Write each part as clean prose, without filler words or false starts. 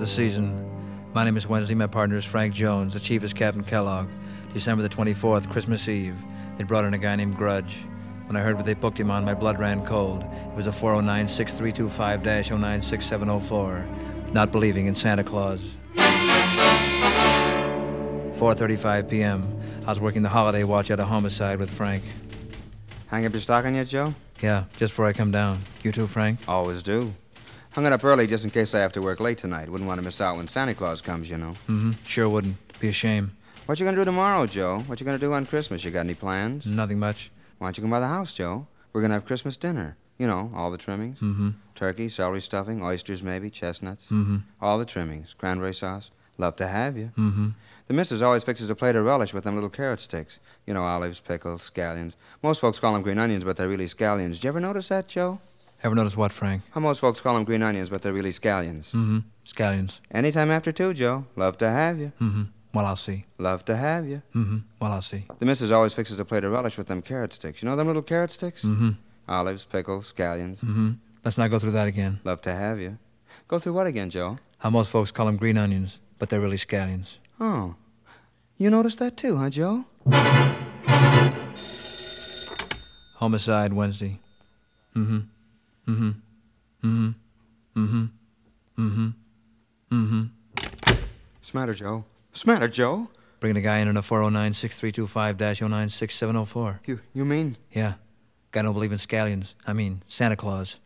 the season. My name is Wednesday. My partner is Frank Jones. The chief is Captain Kellogg. December the 24th, Christmas Eve. They brought in a guy named Grudge. When I heard what they booked him on, my blood ran cold. It was a 409-6325-096704. Not believing in Santa Claus. 4:35 p.m. I was working the holiday watch at a homicide with Frank. Hang up your stocking yet, Joe? Yeah, just before I come down. You too, Frank? Always do. Hung it up early just in case I have to work late tonight. Wouldn't want to miss out when Santa Claus comes, you know. Mm-hmm. Sure wouldn't. Be a shame. What you gonna do tomorrow, Joe? What you gonna do on Christmas? You got any plans? Nothing much. Why don't you come by the house, Joe? We're gonna have Christmas dinner. You know, all the trimmings. Mm-hmm. Turkey, celery stuffing, oysters maybe, chestnuts. Mm-hmm. All the trimmings. Cranberry sauce. Love to have you. Mm-hmm. The missus always fixes a plate of relish with them little carrot sticks. You know, olives, pickles, scallions. Most folks call them green onions, but they're really scallions. Did you ever notice that, Joe? Ever notice what, Frank? How most folks call them green onions, but they're really scallions. Mm-hmm. Scallions. Anytime after 2, Joe. Love to have you. Mm-hmm. Well, I'll see. Love to have you. Mm-hmm. Well, I'll see. The missus always fixes a plate of relish with them carrot sticks. You know them little carrot sticks? Mm-hmm. Olives, pickles, scallions. Mm-hmm. Let's not go through that again. Love to have you. Go through what again, Joe? How most folks call them green onions, but they're really scallions. Oh. You noticed that too, huh, Joe? Homicide Wednesday. Mm-hmm. Mm-hmm. Mm-hmm. Mm-hmm. Mm-hmm. Mm-hmm. Smatter, Joe. Smatter, Joe. Bringing a guy in on a 409-6325-096704. You mean? Yeah. Guy don't believe in scallions. I mean, Santa Claus.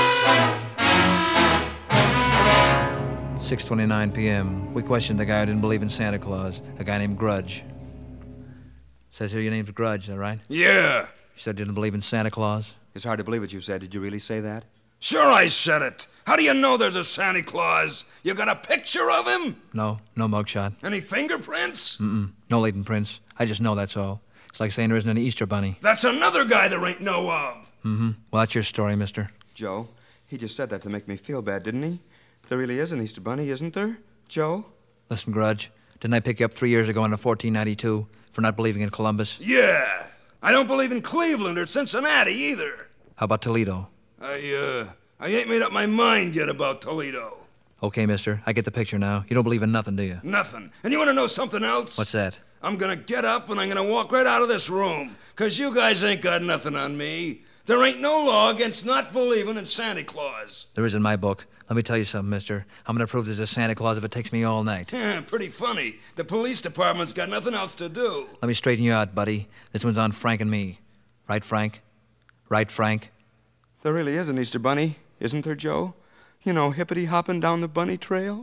6:29 p.m. We questioned the guy who didn't believe in Santa Claus, a guy named Grudge. Says here your name's Grudge, is that right? Yeah. You said you didn't believe in Santa Claus? It's hard to believe what you said. Did you really say that? Sure I said it. How do you know there's a Santa Claus? You got a picture of him? No mugshot. Any fingerprints? Mm-mm. No latent prints. I just know that's all. It's like saying there isn't any Easter Bunny. That's another guy there ain't no of. Mm-hmm. Well, that's your story, mister. Joe, he just said that to make me feel bad, didn't he? There really is an Easter Bunny, isn't there? Joe? Listen, Grudge, didn't I pick you up 3 years ago in 1492 for not believing in Columbus? Yeah. I don't believe in Cleveland or Cincinnati either. How about Toledo? I ain't made up my mind yet about Toledo. Okay, mister, I get the picture now. You don't believe in nothing, do you? Nothing. And you want to know something else? What's that? I'm gonna get up and I'm gonna walk right out of this room. 'Cause you guys ain't got nothing on me. There ain't no law against not believing in Santa Claus. There is in my book. Let me tell you something, mister. I'm gonna prove there's a Santa Claus if it takes me all night. Pretty funny. The police department's got nothing else to do. Let me straighten you out, buddy. This one's on Frank and me. Right, Frank? Right, Frank? There really is an Easter Bunny, isn't there, Joe? You know, hippity-hopping down the bunny trail.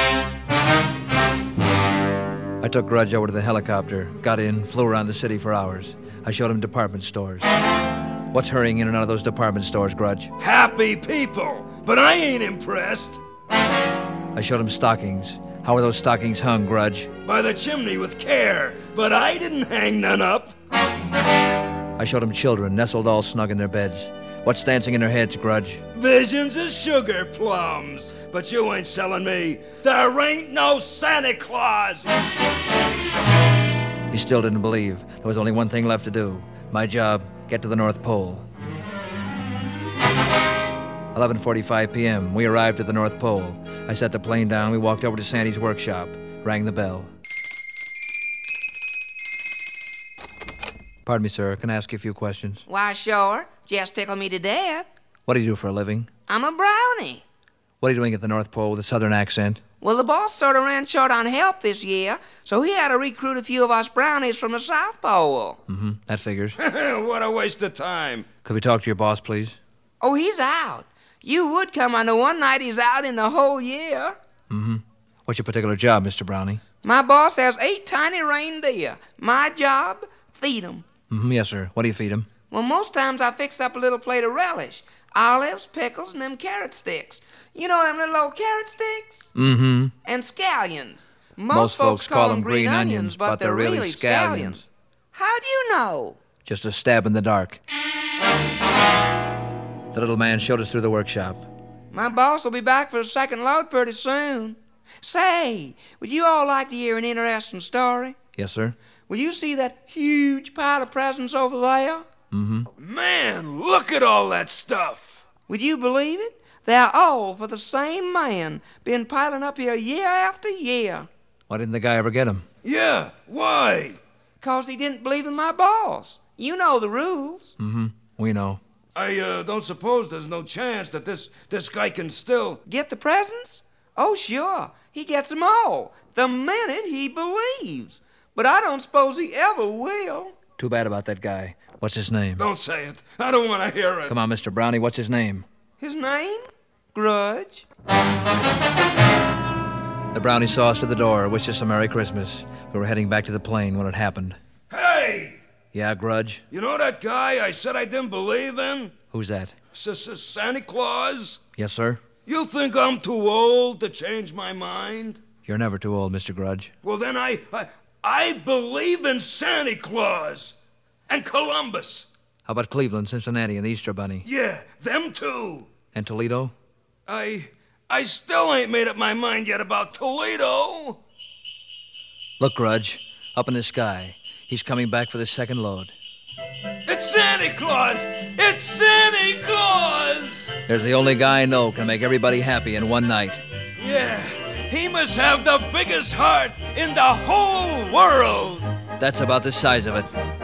I took Grudge over to the helicopter, got in, flew around the city for hours. I showed him department stores. What's hurrying in and out of those department stores, Grudge? Happy people. But I ain't impressed. I showed him stockings. How were those stockings hung, Grudge? By the chimney with care. But I didn't hang none up. I showed him children nestled all snug in their beds. What's dancing in their heads, Grudge? Visions of sugar plums. But you ain't selling me. There ain't no Santa Claus. He still didn't believe. There was only one thing left to do. My job, get to the North Pole. 11:45 p.m. We arrived at the North Pole. I set the plane down. We walked over to Sandy's workshop. Rang the bell. Pardon me, sir. Can I ask you a few questions? Why, sure. Just tickle me to death. What do you do for a living? I'm a brownie. What are you doing at the North Pole with a southern accent? Well, the boss sort of ran short on help this year, so he had to recruit a few of us brownies from the South Pole. Mm-hmm. That figures. What a waste of time. Could we talk to your boss, please? Oh, he's out. You would come on the one night he's out in the whole year. Mm-hmm. What's your particular job, Mr. Brownie? My boss has 8 tiny reindeer. My job, feed 'em. Mm-hmm. Yes, sir. What do you feed him? Well, most times I fix up a little plate of relish. Olives, pickles, and them carrot sticks. You know them little old carrot sticks? Mm-hmm. And scallions. Most folks call them green onions, but they're really scallions. How do you know? Just a stab in the dark. The little man showed us through the workshop. My boss will be back for the second load pretty soon. Say, would you all like to hear an interesting story? Yes, sir. Will you see that huge pile of presents over there? Mm-hmm. Man, look at all that stuff. Would you believe it? They're all for the same man. Been piling up here year after year. Why didn't the guy ever get him? Yeah, why? 'Cause he didn't believe in my boss. You know the rules. Mm-hmm. We know. I don't suppose there's no chance that this guy can still... Get the presents? Oh, sure. He gets them all the minute he believes. But I don't suppose he ever will. Too bad about that guy. What's his name? Don't say it. I don't want to hear it. Come on, Mr. Brownie, what's his name? His name? Grudge. The Brownie saw us to the door, wished us a Merry Christmas. We were heading back to the plane when it happened. Hey! Yeah, Grudge? You know that guy I said I didn't believe in? Who's that? Santa Claus? Yes, sir? You think I'm too old to change my mind? You're never too old, Mr. Grudge. Well, then I believe in Santa Claus and Columbus. How about Cleveland, Cincinnati, and the Easter Bunny? Yeah, them too. And Toledo? I still ain't made up my mind yet about Toledo. Look, Grudge, up in the sky. He's coming back for the second load. It's Santa Claus! It's Santa Claus! There's the only guy I know can make everybody happy in one night. Yeah, he must have the biggest heart in the whole world. That's about the size of it.